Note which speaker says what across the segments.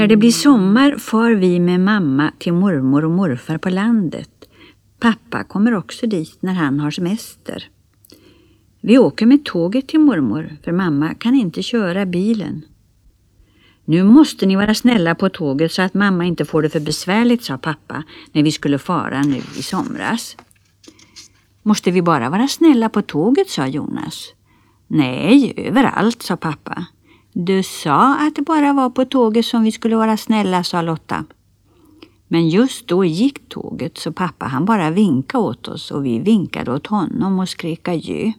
Speaker 1: det blir sommar far vi med mamma till mormor och morfar på landet. Pappa kommer också dit när han har semester. Vi åker med tåget till mormor för mamma kan inte köra bilen. Nu måste ni vara snälla på tåget så att mamma inte får det för besvärligt, sa pappa när vi skulle fara nu i somras. Måste vi bara vara snälla på tåget, sa Jonas. Nej, överallt, sa pappa. Du sa att det bara var på tåget som vi skulle vara snälla, sa Lotta. Men just då gick tåget så pappa han bara vinkade åt oss och vi vinkade åt honom och skrek adjö.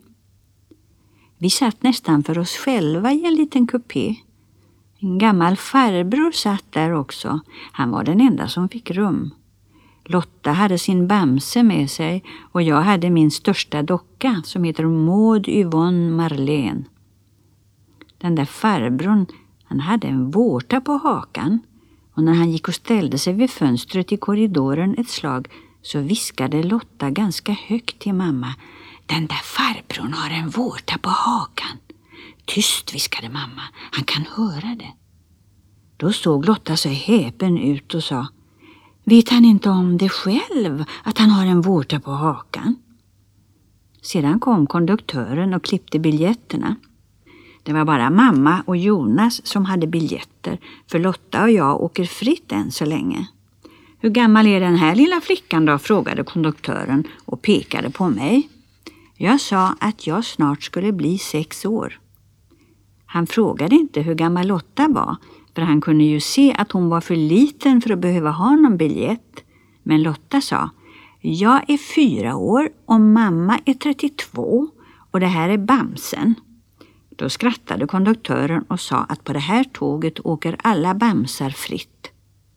Speaker 1: Vi satt nästan för oss själva i en liten kupé. En gammal farbror satt där också. Han var den enda som fick rum. Lotta hade sin Bamse med sig och jag hade min största docka som heter Maud Yvonne Marlene. Den där farbrorn, han hade en vårta på hakan och när han gick och ställde sig vid fönstret i korridoren ett slag så viskade Lotta ganska högt till mamma. Den där farbrorn har en vårta på hakan. Tyst, viskade mamma, han kan höra det. Då såg Lotta så häpen ut och sa, vet han inte om det själv att han har en vårta på hakan? Sedan kom konduktören och klippte biljetterna. Det var bara mamma och Jonas som hade biljetter, för Lotta och jag åker fritt än så länge. Hur gammal är den här lilla flickan då, frågade konduktören och pekade på mig. Jag sa att jag snart skulle bli 6 år. Han frågade inte hur gammal Lotta var, för han kunde ju se att hon var för liten för att behöva ha någon biljett. Men Lotta sa, jag är 4 år och mamma är 32 och det här är Bamsen. Då skrattade konduktören och sa att på det här tåget åker alla bamsar fritt.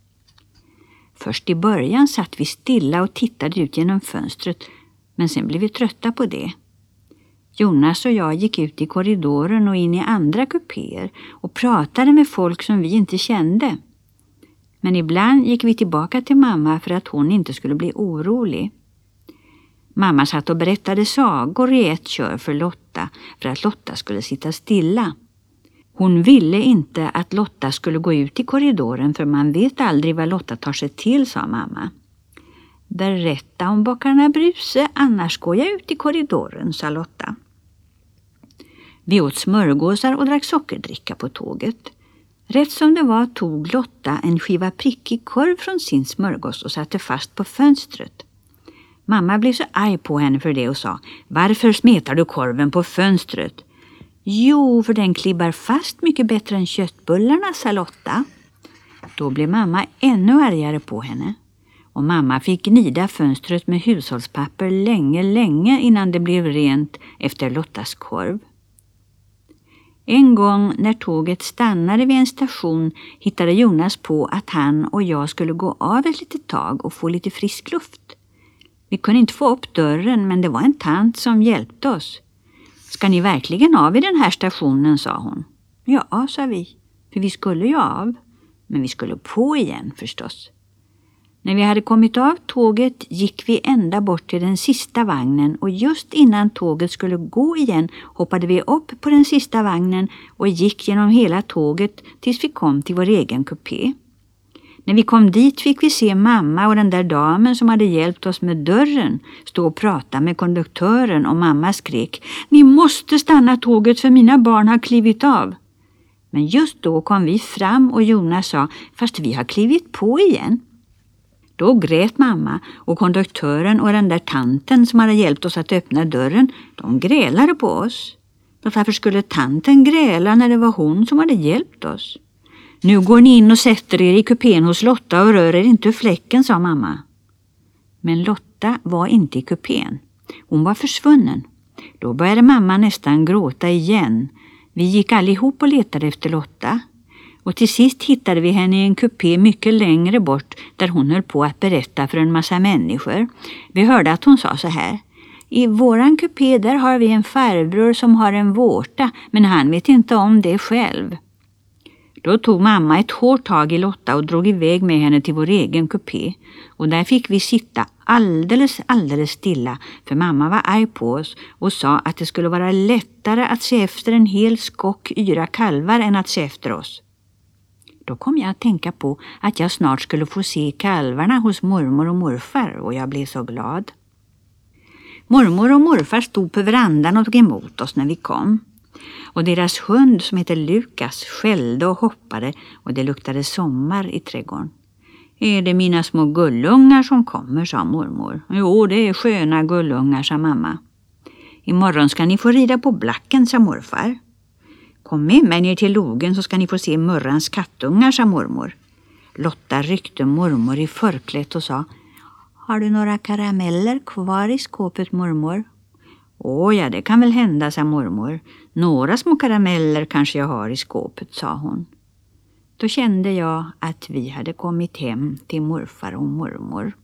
Speaker 1: Först i början satt vi stilla och tittade ut genom fönstret, men sen blev vi trötta på det. Jonas och jag gick ut i korridoren och in i andra kupéer och pratade med folk som vi inte kände. Men ibland gick vi tillbaka till mamma för att hon inte skulle bli orolig. Mamma satt och berättade sagor i ett kör för Lotta för att Lotta skulle sitta stilla. Hon ville inte att Lotta skulle gå ut i korridoren för man vet aldrig vad Lotta tar sig till, sa mamma. Berätta om bockarna Bruse, annars går jag ut i korridoren, sa Lotta. Vi åt smörgåsar och drack sockerdricka på tåget. Rätt som det var tog Lotta en skiva prickig korv från sin smörgås och satte fast på fönstret. Mamma blev så arg på henne för det och sa, varför smetar du korven på fönstret? Jo, för den klibbar fast mycket bättre än köttbullarna, sa Lotta. Då blev mamma ännu argare på henne. Och mamma fick gnida fönstret med hushållspapper länge innan det blev rent efter Lottas korv. En gång när tåget stannade vid en station hittade Jonas på att han och jag skulle gå av ett litet tag och få lite frisk luft. Vi kunde inte få upp dörren, men det var en tant som hjälpte oss. Ska ni verkligen av i den här stationen, sa hon. Ja, sa vi, för vi skulle ju av, men vi skulle på igen förstås. När vi hade kommit av tåget gick vi ända bort till den sista vagnen och just innan tåget skulle gå igen hoppade vi upp på den sista vagnen och gick genom hela tåget tills vi kom till vår egen kupé. När vi kom dit fick vi se mamma och den där damen som hade hjälpt oss med dörren stå och prata med konduktören och mamma skrek, ni måste stanna tåget för mina barn har klivit av. Men just då kom vi fram och Jonas sa, fast vi har klivit på igen. Då grät mamma och konduktören och den där tanten som hade hjälpt oss att öppna dörren, de grälade på oss. Varför skulle tanten gräla när det var hon som hade hjälpt oss? Nu går ni in och sätter er i kupén hos Lotta och rör er inte ur fläcken, sa mamma. Men Lotta var inte i kupén. Hon var försvunnen. Då började mamma nästan gråta igen. Vi gick allihop och letade efter Lotta. Och till sist hittade vi henne i en kupé mycket längre bort där hon höll på att berätta för en massa människor. Vi hörde att hon sa så här. I våran kupé där har vi en farbror som har en vårta, men han vet inte om det själv. Då tog mamma ett hårt tag i Lotta och drog iväg med henne till vår egen kupé. Och där fick vi sitta alldeles stilla, för mamma var arg på oss och sa att det skulle vara lättare att se efter en hel skock yra kalvar än att se efter oss. Då kom jag att tänka på att jag snart skulle få se kalvarna hos mormor och morfar och jag blev så glad. Mormor och morfar stod på verandan och tog emot oss när vi kom. Och deras hund som heter Lukas skällde och hoppade och det luktade sommar i trädgården. Är det mina små gullungar som kommer, sa mormor. Jo, det är sköna gullungar, sa mamma. Imorgon ska ni få rida på Blacken, sa morfar. Kom med mig ner till logen så ska ni få se Murrans kattungar, sa mormor. Lotta ryckte mormor i förklätt och sa: Har du några karameller kvar i skåpet, mormor? Åh ja, det kan väl hända, sa mormor. Några små karameller kanske jag har i skåpet, sa hon. Då kände jag att vi hade kommit hem till morfar och mormor.